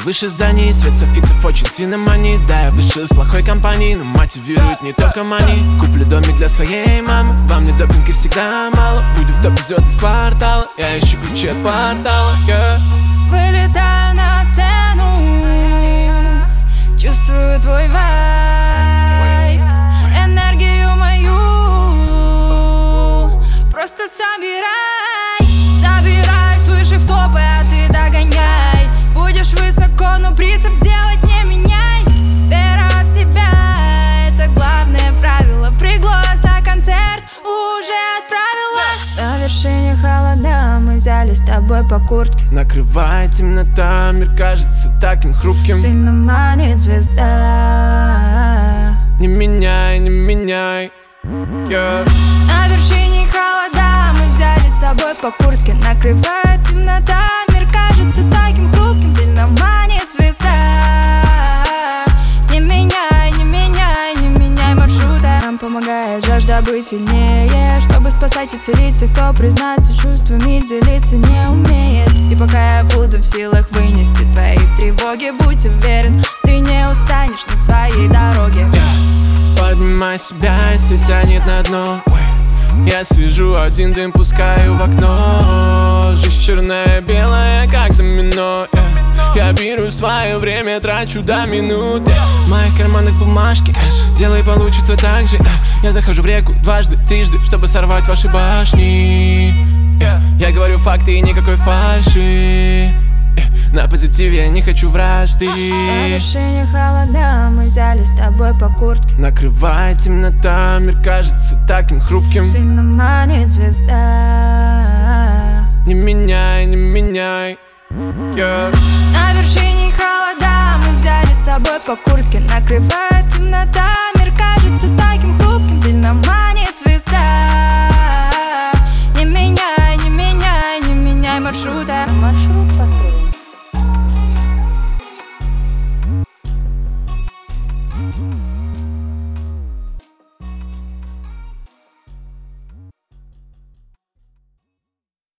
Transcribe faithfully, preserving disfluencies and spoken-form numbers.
выше зданий, свет софитов очень сильно манит. Да, я вышел из плохой компании, но мотивирует не только мани. Куплю домик для своей мамы, вам не допинги всегда мало. Буду в топе звезд из квартала, я ищу ключи от портала, yeah. Вылетаю на сцену, чувствую твой вайб, энергию мою просто собирай. Забирай свыше в топы, а ты догоняй. Будешь высоко, но призыв делать не меняй. Вера в себя, это главное правило. Приглас на концерт уже отправила. На вершине холода, мы взяли с тобой по куртке. Накрывает темнота, мир кажется таким хрупким. Сильно манит звезда. Не меняй, не меняй, yeah. На вершине холода, мы взяли с собой по куртке. Накрывает темнота, мир кажется таким хрупким. Сильно манит звезда. Не меняй, не меняй, не меняй маршрута. Нам помогает жажда быть сильнее, чтобы спасать и целить тех, кто признаться чувствами делиться не умеет. И пока я буду в силах вынести твои тревоги, будь уверен, ты не устанешь на своей дороге, yeah. Поднимай себя, если тянет на дно. Я сижу один, дым пускаю в окно. Жизнь черная, белая, как домино, yeah. Я беру свое время, трачу до минут, yeah. В моих карманах бумажки, yeah. Делай, получится так же, yeah. Я захожу в реку дважды, трижды, чтобы сорвать ваши башни, yeah. Я говорю факты и никакой фальши, yeah. На позитиве я не хочу вражды. На вершине холода, мы взяли с тобой по куртке. Накрывает темнота, мир кажется таким хрупким. Сильно манит звезда. Не меняй, не меняй, yeah. На вершине холода, мы взяли с собой по куртке. Накрывает темнота,